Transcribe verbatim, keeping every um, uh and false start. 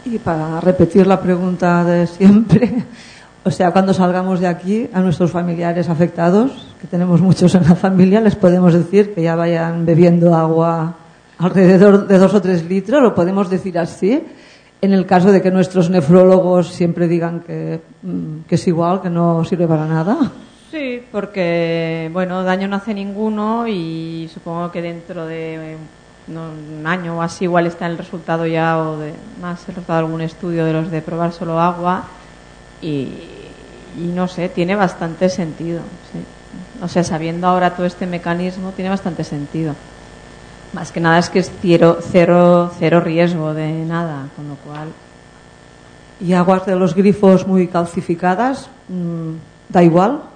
Y para repetir la pregunta de siempre, o sea, cuando salgamos de aquí, a nuestros familiares afectados, que tenemos muchos en la familia, les podemos decir que ya vayan bebiendo agua alrededor de dos o tres litros, lo podemos decir así, en el caso de que nuestros nefrólogos siempre digan que, que es igual, que no sirve para nada. Sí, porque, bueno, daño no hace ninguno y supongo que dentro de no, un año o así igual está el resultado ya, o de más el resultado de algún estudio de los de probar solo agua y, y no sé, tiene bastante sentido, sí. O sea, sabiendo ahora todo este mecanismo, tiene bastante sentido. Más que nada es que es cero, cero, cero riesgo de nada, con lo cual... ¿Y aguas de los grifos muy calcificadas? ¿Da igual?